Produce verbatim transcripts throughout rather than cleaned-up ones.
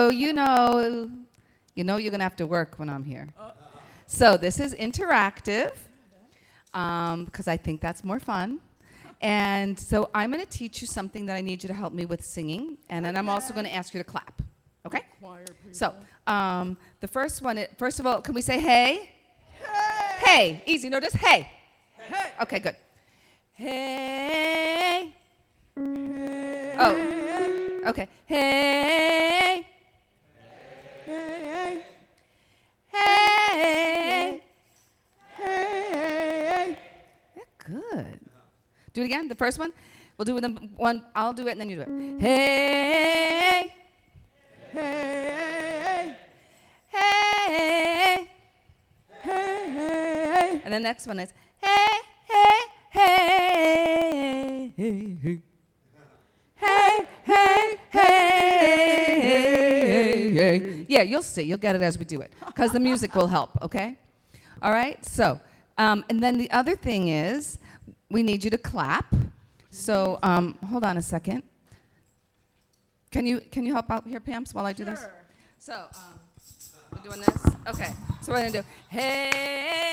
So you know, you know you're going to have to work when I'm here. So this is interactive because I think that's more fun. And so I'm going to teach you something that I need you to help me with singing. And then I'm also going to ask you to clap. Okay? So um, the first one, is, first of all, can we say hey? Hey. Hey. Easy. No, just hey. Hey. Okay, good. Hey. Hey. Oh. Okay. Hey. Hey. Hey. Hey. Good. Do it again. The first one. We'll do the one. I'll do it and then you do it. Hey. Hey. Hey. Hey. And the next one is hey. Hey. Hey. Hey. Hey. Hey. Hey. Yeah, you'll see. You'll get it as we do it because the music will help. Okay. All right. So, um, and then the other thing is. We need you to clap. So um, hold on a second. Can you can you help out here, Pamps, while I do this? Sure. So um, we're doing this. Okay. So we're gonna do hey,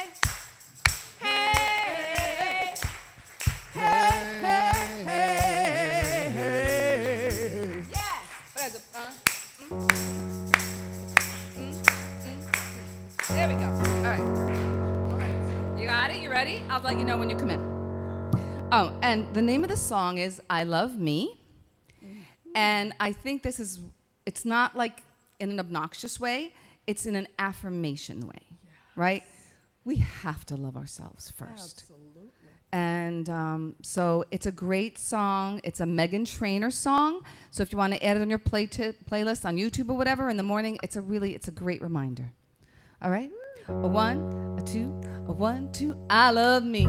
hey, hey, hey, hey, hey. Yeah. What is it? Uh, mm, mm, mm, mm. There we go. All right. You got it? You ready? I'll let you know when you come in. Oh, and the name of the song is I Love Me. And I think this is, it's not like in an obnoxious way, it's in an affirmation way, yes. Right? We have to love ourselves first. Absolutely. And um, so it's a great song. It's a Meghan Trainor song. So if you want to add it on your play t- playlist on YouTube or whatever in the morning, it's a really, it's a great reminder. All right? A one, a two, a one, two. I love me.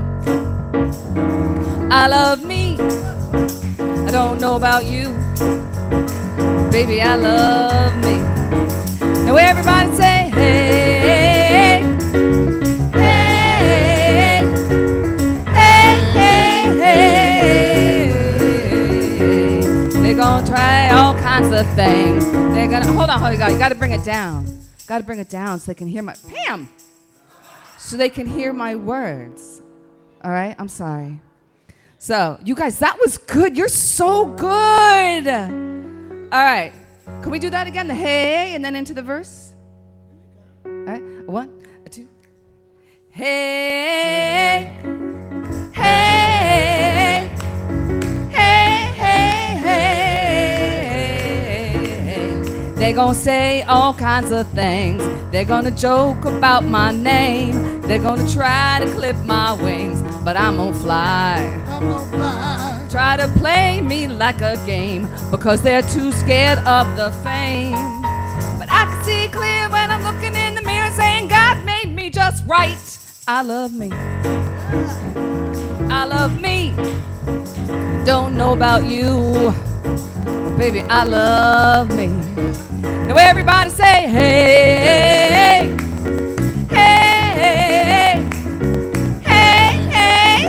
I love me. I don't know about you. Baby, I love me. Now everybody say, hey, hey, hey, hey, hey. They're gonna try all kinds of things. They're gonna, hold on, hold on, you gotta bring it down. Got to bring it down so they can hear my, Pam! So they can hear my words. All right? I'm sorry. So, you guys, that was good. You're so good. All right. Can we do that again? The hey, and then into the verse? All right. A one, a two. Hey, hey, hey, hey, hey. They're gonna say all kinds of things. They're gonna joke about my name. They're gonna try to clip my wings, but I'm gonna fly. I'm gonna fly. Try to play me like a game because they're too scared of the fame. But I can see clear when I'm looking in the mirror saying God made me just right. I love me. I love me. Don't know about you. Baby, I love me. Now everybody say, hey, hey, hey, hey,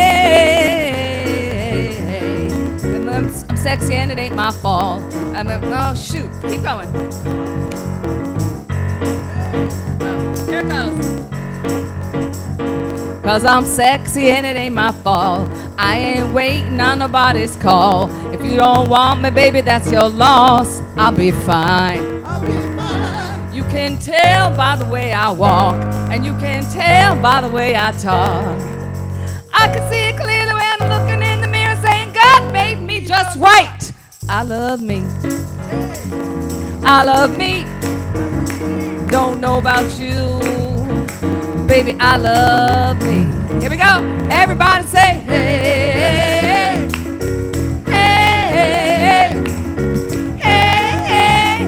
hey, hey. I'm, I'm sexy and it ain't my fault. I'm a, oh, shoot. Keep going. Here it goes. Cause I'm sexy and it ain't my fault. I ain't waiting on nobody's call. If you don't want me, baby, that's your loss. I'll be fine. I'll be fine. You can tell by the way I walk, and you can tell by the way I talk. I can see it clearly when I'm looking in the mirror saying God made me just right. I love me. I love me. Don't know about you. Baby, I love me. Here we go. Everybody say, hey, hey, hey, hey,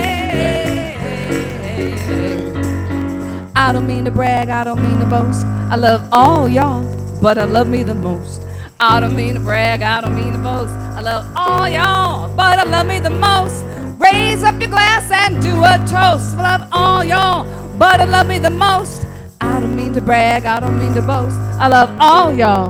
hey, hey. I don't mean to brag, I don't mean to boast. I love all y'all, but I love me the most. I don't mean to brag, I don't mean to boast. I love all y'all, but I love me the most. Raise up your glass and do a toast. I love all y'all, but I love me the most. I don't mean to brag, I don't mean to boast. I love all y'all,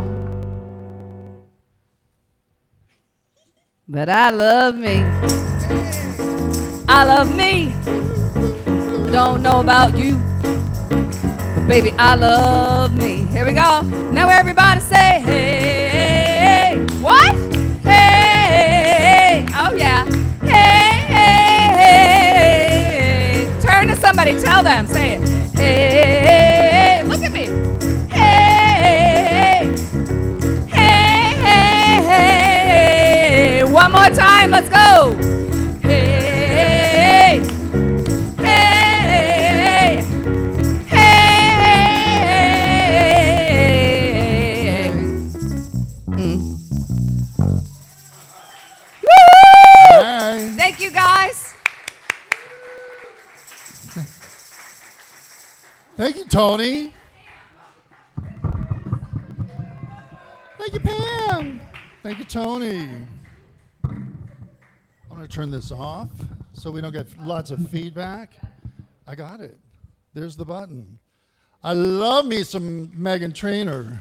but I love me. I love me. Don't know about you, but baby, I love me. Here we go. Now everybody say, hey, hey, hey. What? Hey, oh yeah. Hey, hey, hey. Turn to somebody, tell them, say it. Hey, look at me. Hey, hey, hey, hey. One more time, let's go. Hey, hey, hey, hey. Mm. Woo! Hey. Thank you, guys. Thank you, Tony. Thank you, Pam. Thank you, Tony. I'm going to turn this off so we don't get lots of feedback. I got it. There's the button. I love me some Meghan Trainor.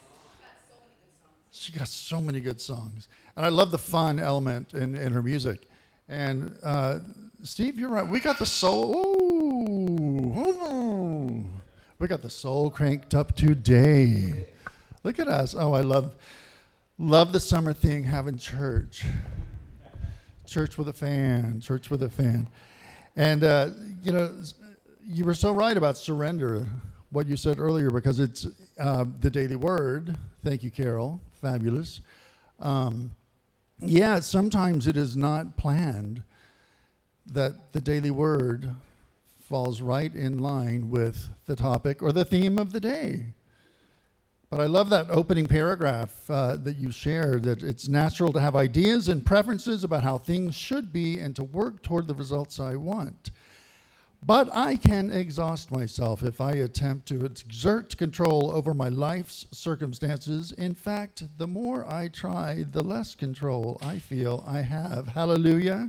She got so many good songs. And I love the fun element in, in her music. And uh, Steve, you're right. We got the soul. Ooh, ooh. We got the soul cranked up today. Look at us. Oh, I love, love the summer thing, having church. Church with a fan. Church with a fan. And, uh, you know, you were so right about surrender, what you said earlier, because it's uh, the daily word. Thank you, Carol. Fabulous. Um, yeah, sometimes it is not planned that the daily word falls right in line with the topic or the theme of the day. But I love that opening paragraph uh, that you shared, that it's natural to have ideas and preferences about how things should be and to work toward the results I want. But I can exhaust myself if I attempt to exert control over my life's circumstances. In fact, the more I try, the less control I feel I have. Hallelujah.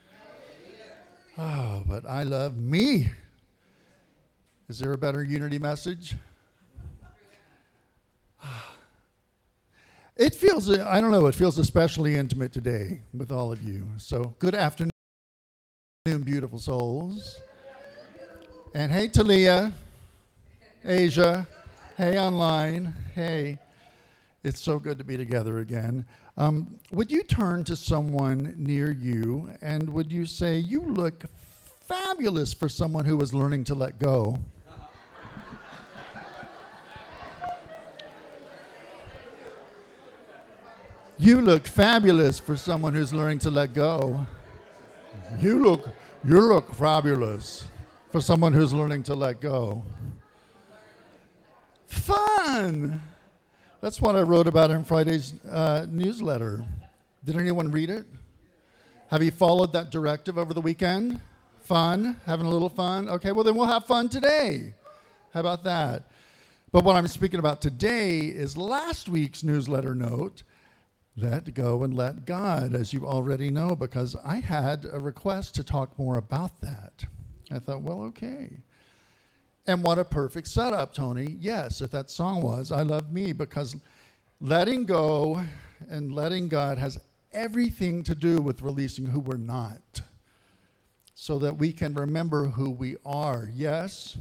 Oh, but I love me. Is there a better unity message? It feels, I don't know, it feels especially intimate today with all of you. So good afternoon, beautiful souls. And hey, Talia, Asia, hey, online, hey. It's so good to be together again. Um, would you turn to someone near you and would you say, you look fabulous for someone who is learning to let go? You look fabulous for someone who's learning to let go. You look, you look fabulous for someone who's learning to let go. Fun! That's what I wrote about in Friday's uh, newsletter. Did anyone read it? Have you followed that directive over the weekend? Fun? Having a little fun? Okay, well then we'll have fun today. How about that? But what I'm speaking about today is last week's newsletter note, let go and let God, as you already know, because I had a request to talk more about that. I thought, well, okay. And what a perfect setup, Tony. Yes, if that song was, I Love Me, because letting go and letting God has everything to do with releasing who we're not, so that we can remember who we are. Yes?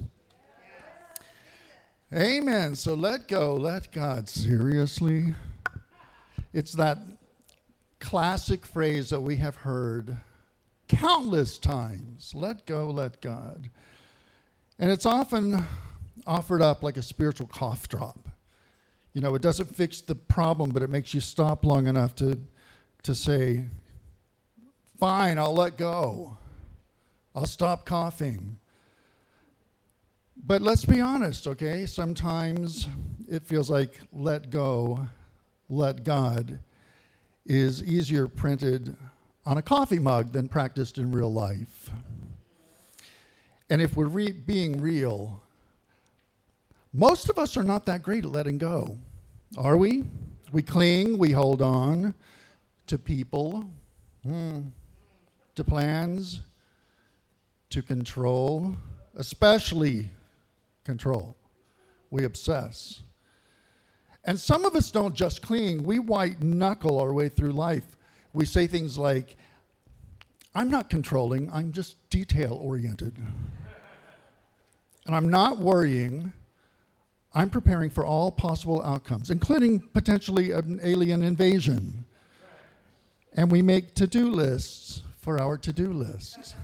Yes. Amen. So let go, let God. Seriously? It's that classic phrase that we have heard countless times. Let go, let God. And it's often offered up like a spiritual cough drop. You know, it doesn't fix the problem, but it makes you stop long enough to, to say, fine, I'll let go. I'll stop coughing. But let's be honest, okay? Sometimes it feels like let go, let God is easier printed on a coffee mug than practiced in real life. And if we're re- being real, most of us are not that great at letting go, are we? We cling, we hold on to people, hmm, to plans, to control, especially control. We obsess. And some of us don't just cling, we white knuckle our way through life. We say things like, I'm not controlling, I'm just detail-oriented. And I'm not worrying, I'm preparing for all possible outcomes, including potentially an alien invasion. And we make to-do lists for our to-do lists.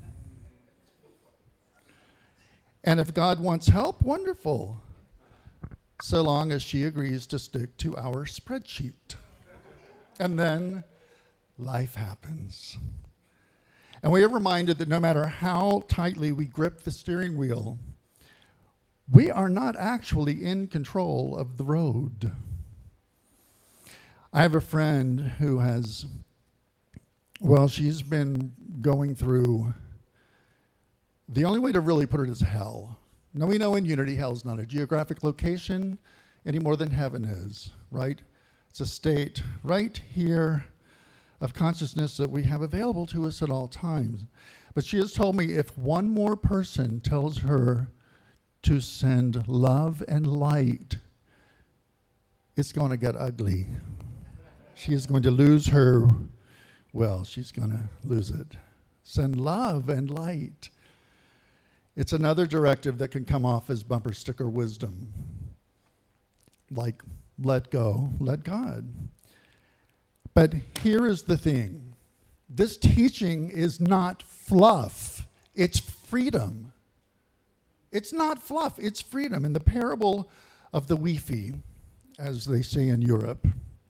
And if God wants help, wonderful, so long as she agrees to stick to our spreadsheet. And then life happens. And we are reminded that no matter how tightly we grip the steering wheel, we are not actually in control of the road. I have a friend who has, well, she's been going through, the only way to really put it is hell. Now we know in Unity, hell's not a geographic location any more than heaven is, right? It's a state right here of consciousness that we have available to us at all times. But she has told me if one more person tells her to send love and light, it's going to get ugly. She is going to lose her, well, she's going to lose it. Send love and light. It's another directive that can come off as bumper sticker wisdom. Like, let go, let God. But here is the thing. This teaching is not fluff. It's freedom. It's not fluff. It's freedom. In the parable of the Wi-Fi, as they say in Europe,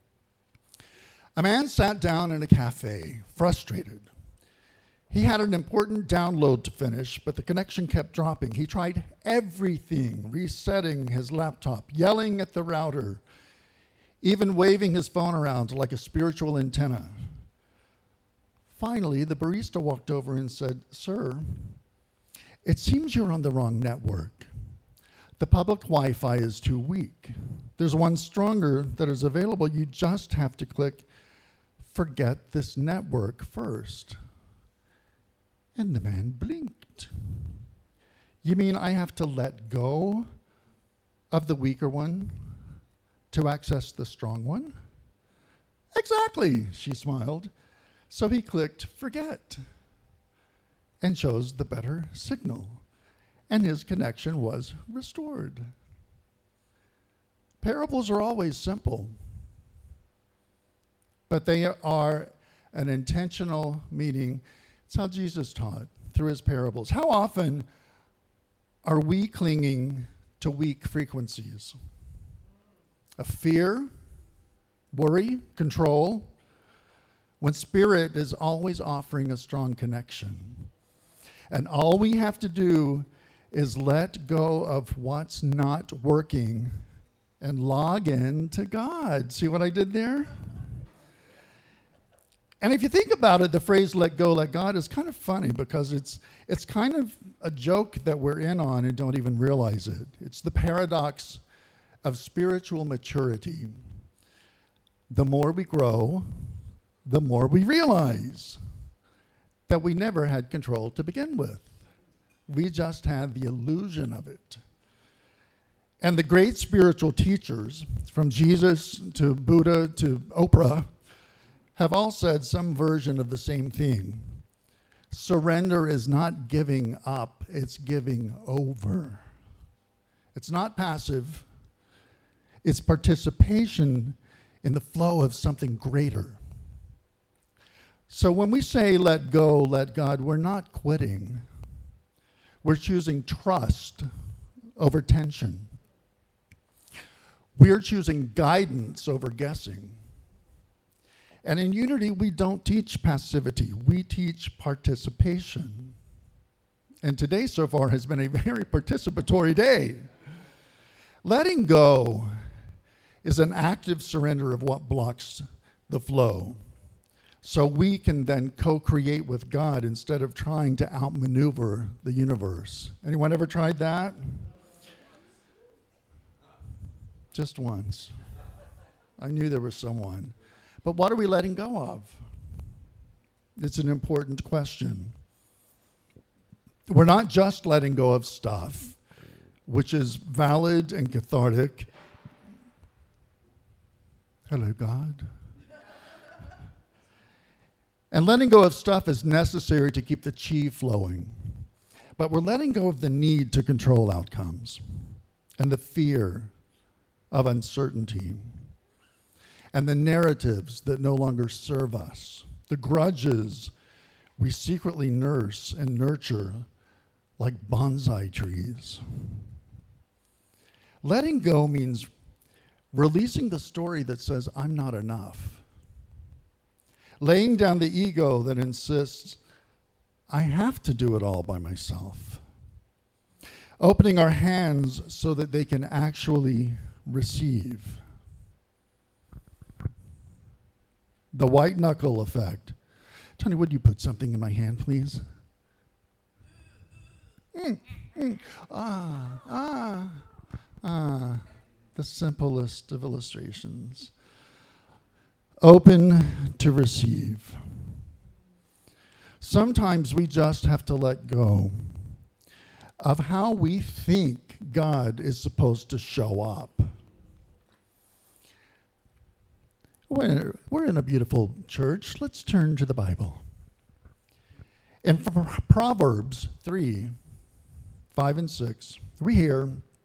a man sat down in a cafe, frustrated. He had an important download to finish, but the connection kept dropping. He tried everything, resetting his laptop, yelling at the router, even waving his phone around like a spiritual antenna. Finally, the barista walked over and said, "Sir, it seems you're on the wrong network. The public Wi-Fi is too weak. There's one stronger that is available. You just have to click forget this network first." And the man blinked. "You mean I have to let go of the weaker one to access the strong one?" "Exactly," she smiled. So he clicked forget and chose the better signal, and his connection was restored. Parables are always simple, but they are an intentional meaning. It's how Jesus taught through his parables. How often are we clinging to weak frequencies of fear, worry, control, when Spirit is always offering a strong connection? And all we have to do is let go of what's not working and log in to God. See what I did there? And if you think about it, the phrase "let go, let God" is kind of funny because it's it's kind of a joke that we're in on and don't even realize it. It's the paradox of spiritual maturity. The more we grow, the more we realize that we never had control to begin with. We just had the illusion of it. And the great spiritual teachers, from Jesus to Buddha to Oprah, have all said some version of the same thing. Surrender is not giving up, it's giving over. It's not passive, it's participation in the flow of something greater. So when we say let go, let God, we're not quitting. We're choosing trust over tension. We're choosing guidance over guessing. And in Unity, we don't teach passivity. We teach participation. And today so far has been a very participatory day. Letting go is an active surrender of what blocks the flow, so we can then co-create with God instead of trying to outmaneuver the universe. Anyone ever tried that? Just once. I knew there was someone. But what are we letting go of? It's an important question. We're not just letting go of stuff, which is valid and cathartic. Hello, God. And letting go of stuff is necessary to keep the chi flowing. But we're letting go of the need to control outcomes and the fear of uncertainty and the narratives that no longer serve us, the grudges we secretly nurse and nurture like bonsai trees. Letting go means releasing the story that says, I'm not enough. Laying down the ego that insists, I have to do it all by myself. Opening our hands so that they can actually receive. The white knuckle effect. Tony, would you put something in my hand, please? Mm, mm, ah, ah, ah. The simplest of illustrations. Open to receive. Sometimes we just have to let go of how we think God is supposed to show up. We're, we're in a beautiful church. Let's turn to the Bible. In Proverbs three, five and six, we hear,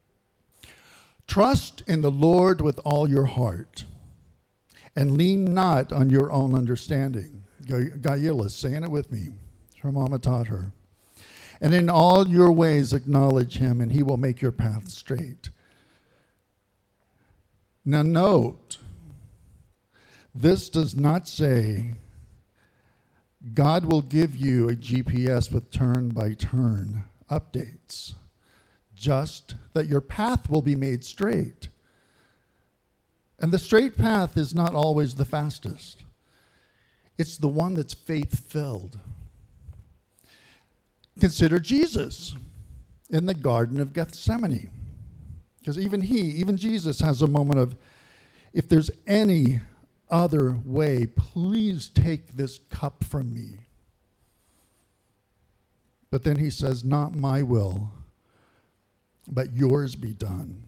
trust in the Lord with all your heart and lean not on your own understanding. Gaila's saying it with me. Her mama taught her. And in all your ways acknowledge him, and he will make your path straight. Now note, this does not say God will give you a G P S with turn-by-turn updates, just that your path will be made straight. And the straight path is not always the fastest. It's the one that's faith-filled. Consider Jesus in the Garden of Gethsemane. Because even he, even Jesus has a moment of, if there's any other way, please take this cup from me. But then he says, not my will, but yours be done.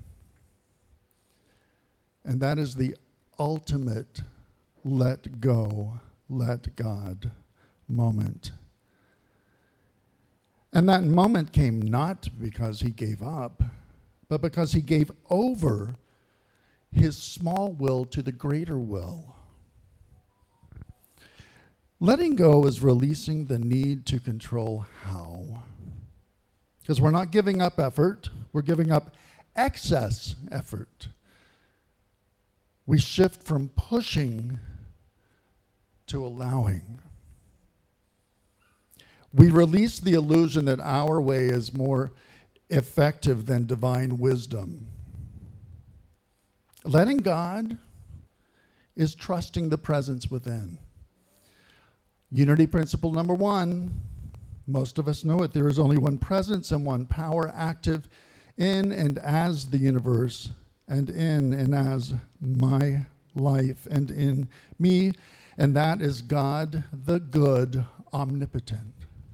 And that is the ultimate let go, let God moment. And that moment came not because he gave up, but because he gave over his small will to the greater will. Letting go is releasing the need to control how. Because we're not giving up effort, we're giving up excess effort. We shift from pushing to allowing. We release the illusion that our way is more effective than divine wisdom. Letting God is trusting the presence within. Unity principle number one, most of us know it. There is only one presence and one power active in and as the universe, and in and as my life, and in me, and that is God, the good, omnipotent.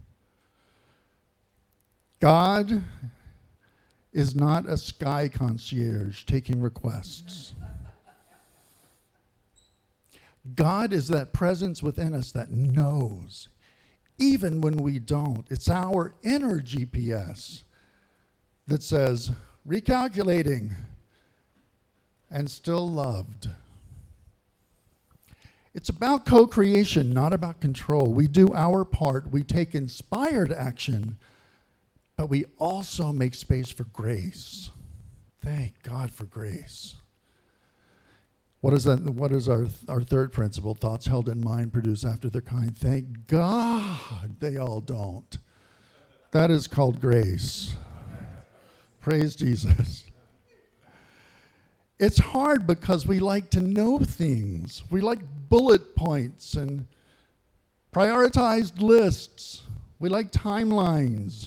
God is not a sky concierge taking requests. God is that presence within us that knows, even when we don't. It's our inner G P S that says, recalculating, and still loved. It's about co-creation, not about control. We do our part. We take inspired action, but we also make space for grace. Thank God for grace. What is that? What is our, our third principle? Thoughts held in mind produce after their kind. Thank God they all don't. That is called grace. Praise Jesus. It's hard because we like to know things. We like bullet points and prioritized lists. We like timelines.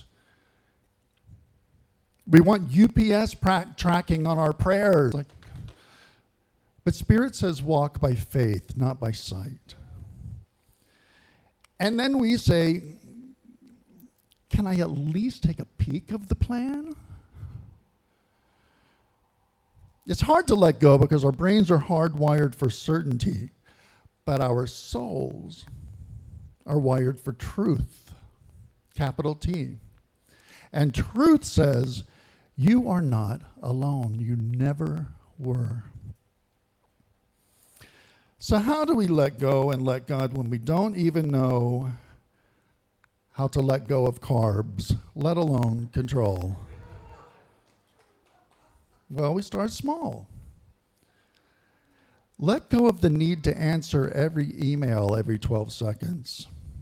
We want U P S pra- tracking on our prayers. Like, but Spirit says walk by faith, not by sight. And then we say, can I at least take a peek of the plan? It's hard to let go because our brains are hardwired for certainty, but our souls are wired for truth, capital T. And truth says, you are not alone. You never were. So how do we let go and let God when we don't even know how to let go of carbs, let alone control? Well, we start small. Let go of the need to answer every email every twelve seconds.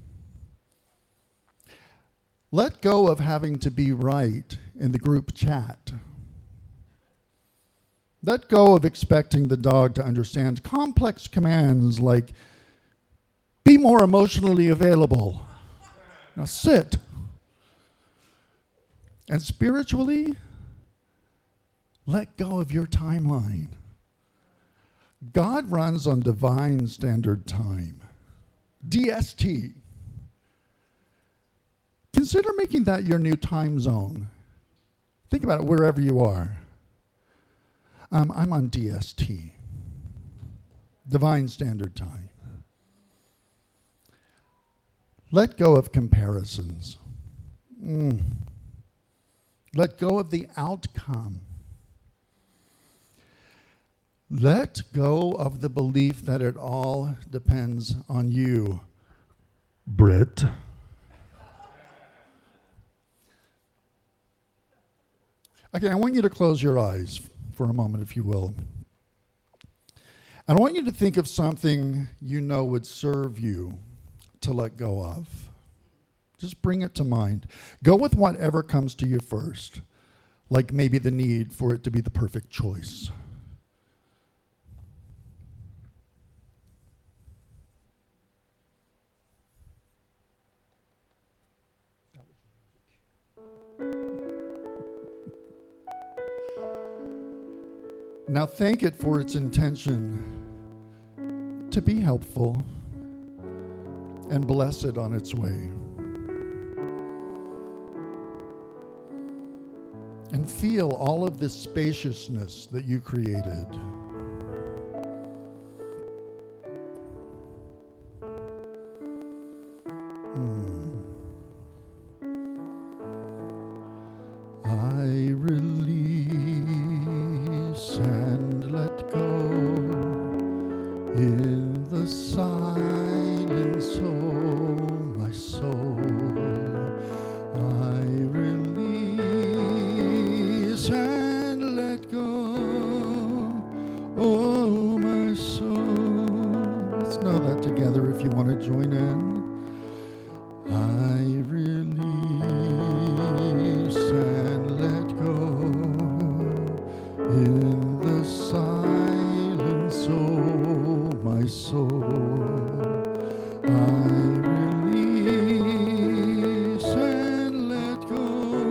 Let go of having to be right in the group chat. Let go of expecting the dog to understand complex commands like, be more emotionally available. Now sit. And spiritually, let go of your timeline. God runs on divine standard time, D S T. Consider making that your new time zone. Think about it wherever you are. Um, I'm on D S T, divine standard time. Let go of comparisons. Mm. Let go of the outcome. Let go of the belief that it all depends on you, Britt. Okay, I want you to close your eyes for a moment, if you will. And I want you to think of something you know would serve you to let go of. Just bring it to mind. Go with whatever comes to you first, like maybe the need for it to be the perfect choice. Now thank it for its intention to be helpful and bless it on its way. And feel all of this spaciousness that you created. Hmm. I release and let go in the silence, oh my soul. I release and let go, oh my soul. Let's know that together if you want to join in. I release and let go in the silence, oh my soul. I release and let go,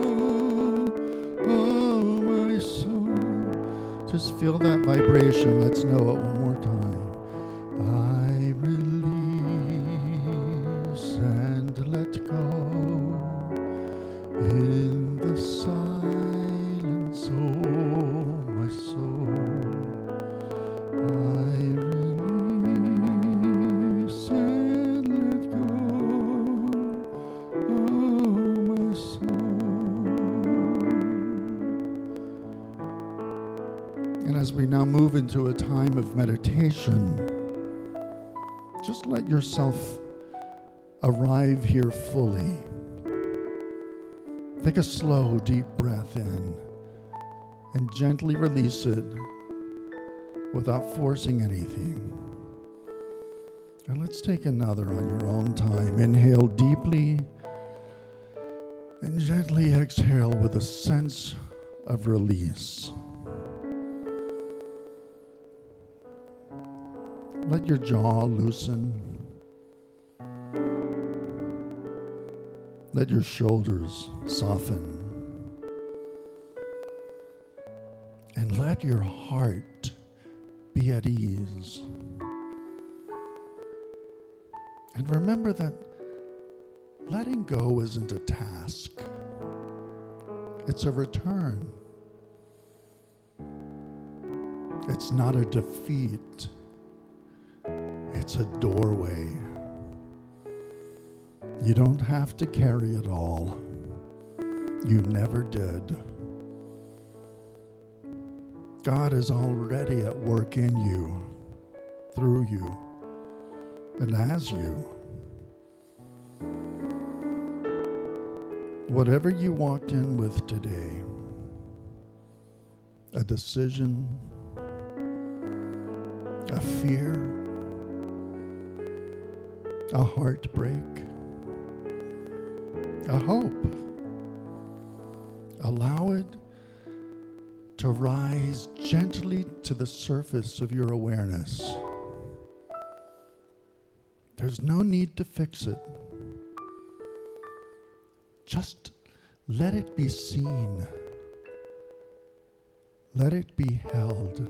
oh my soul. Just feel that vibration. Let's know it one more time. I release and let go in the silence, oh my soul. I release and let go, oh my soul. And as we now move into a time of meditation, just let yourself arrive here fully. Take a slow, deep breath in and gently release it without forcing anything. And let's take another on your own time. Inhale deeply and gently exhale with a sense of release. Let your jaw loosen. Let your shoulders soften. And let your heart be at ease. And remember that letting go isn't a task. It's a return. It's not a defeat. It's a doorway. You don't have to carry it all. You never did. God is already at work in you, through you, and as you. Whatever you walked in with today, a decision, a fear, a heartbreak, a hope, allow it to rise gently to the surface of your awareness. There's no need to fix it. Just let it be seen. Let it be held.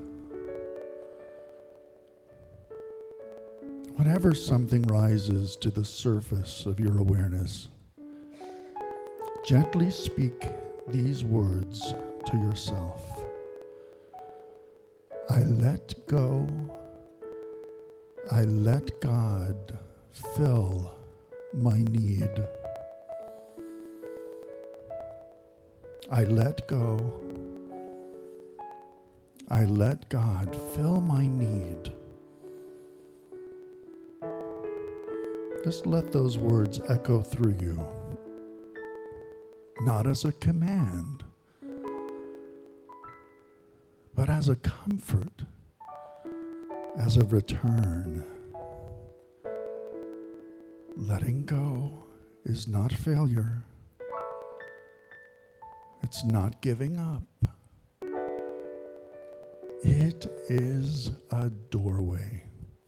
Whenever something rises to the surface of your awareness, gently speak these words to yourself. I let go. I let God fill my need. I let go. I let God fill my need. Just let those words echo through you, not as a command, but as a comfort, as a return. Letting go is not failure. It's not giving up. It is a doorway,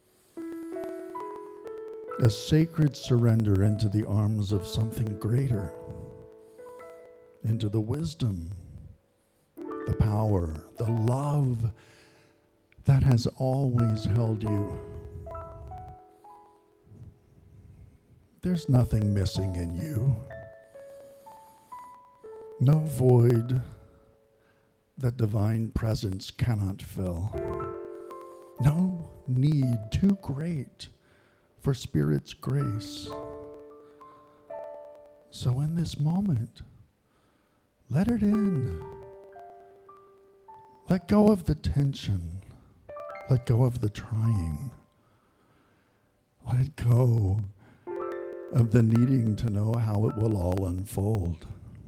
a sacred surrender into the arms of something greater, into the wisdom, the power, the love that has always held you. There's nothing missing in you. No void that divine presence cannot fill. No need too great for Spirit's grace. So in this moment, let it in. Let go of the tension. Let go of the trying. Let go of the needing to know how it will all unfold.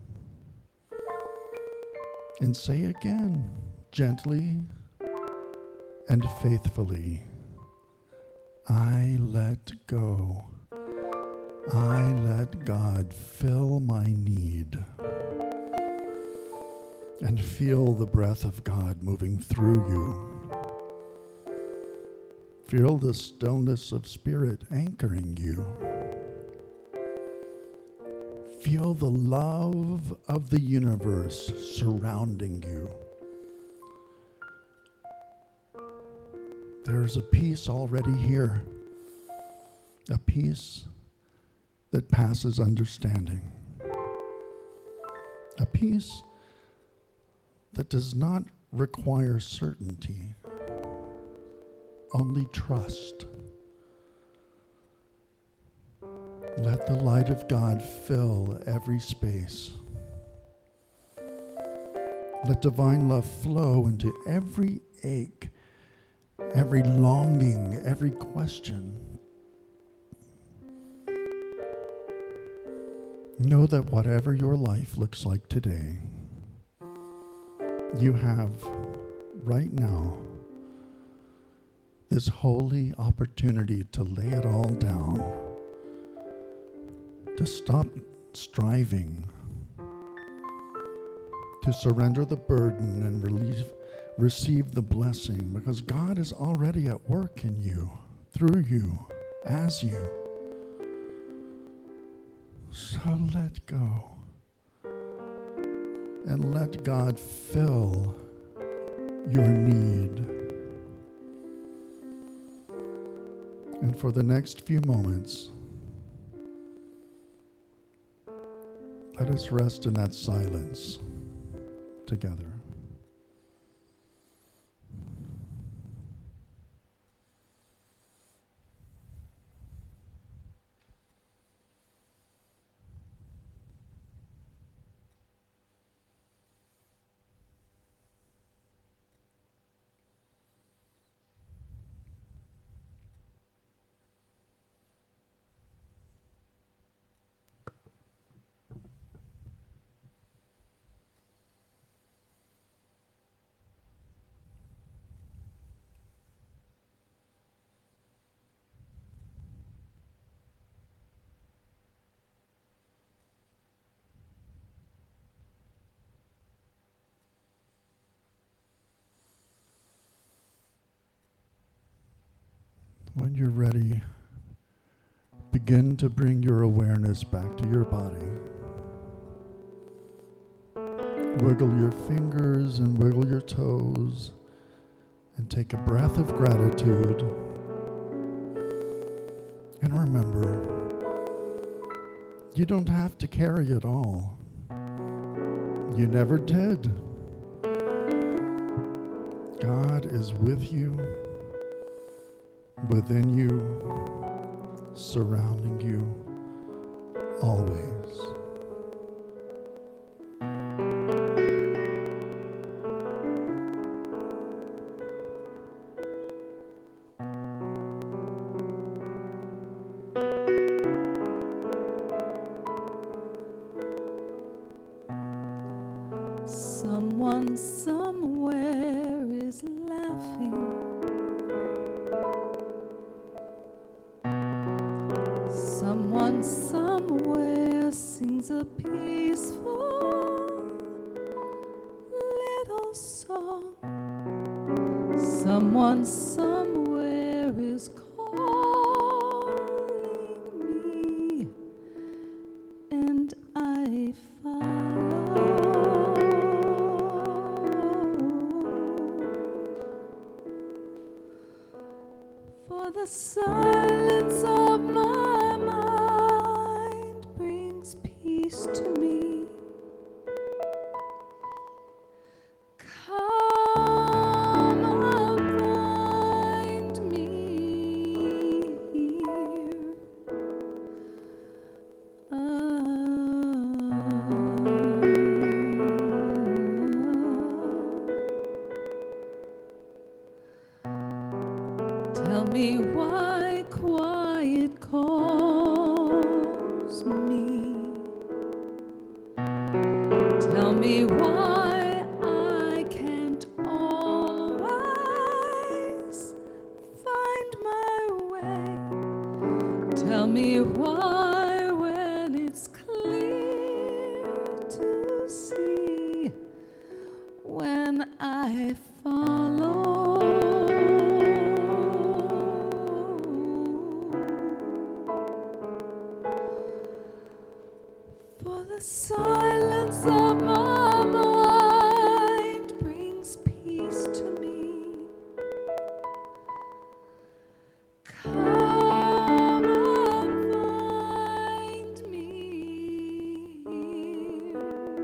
And say again, gently and faithfully, I let go. I let God fill my need. And feel the breath of God moving through you. Feel the stillness of Spirit anchoring you. Feel the love of the universe surrounding you. There's a peace already here, a peace that passes understanding, a peace that does not require certainty, only trust. Let the light of God fill every space. Let divine love flow into every ache, every longing, every question. Know that whatever your life looks like today, you have right now this holy opportunity to lay it all down, to stop striving, to surrender the burden and relieve, receive the blessing, because God is already at work in you, through you, as you. So let go and let God fill your need. And for the next few moments, let us rest in that silence together. When you're ready, begin to bring your awareness back to your body. Wiggle your fingers and wiggle your toes and take a breath of gratitude. And remember, you don't have to carry it all. You never did. God is with you, within you, surrounding you, always. Someone somewhere is laughing. Someone somewhere sings a peaceful little song. Someone somewhere is calling me, and I follow. For the silence of my mind brings peace to me. Come and find me here. Tell me why quiet calls me. Tell me why I can't always find my way. Tell me why when it's clear to see, when I follow. For the silence of my mind brings peace to me. Come and find me here.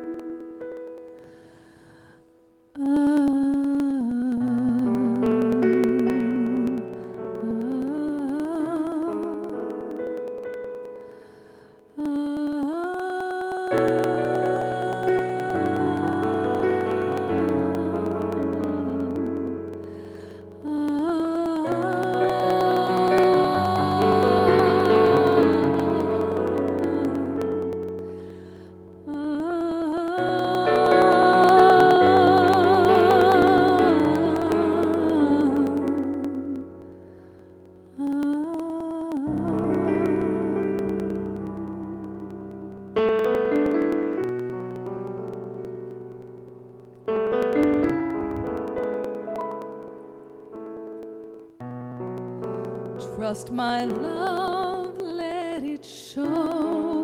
Trust my love, let it show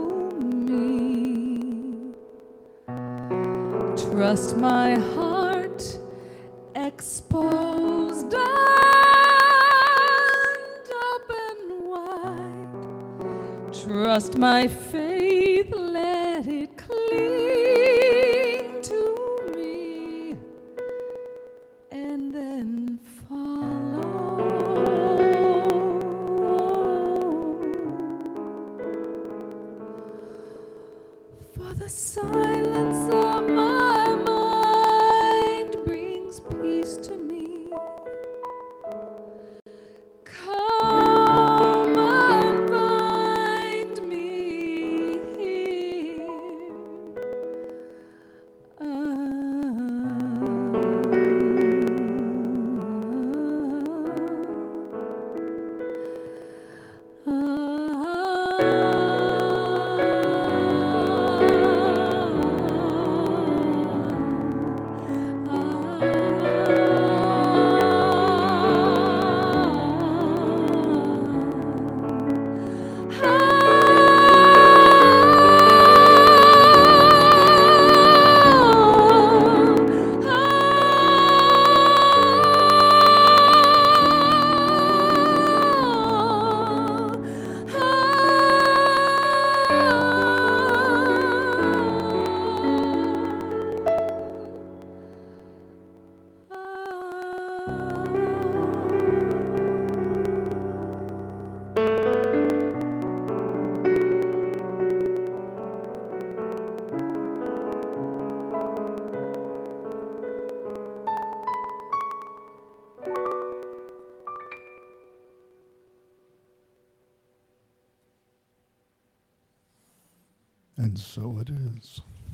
me. Trust my heart, exposed and open wide. Trust my faith, let it cling to me, and then follow. For the silence of my mind brings peace to me. Come and find me here. Ah, ah, ah. And so it is.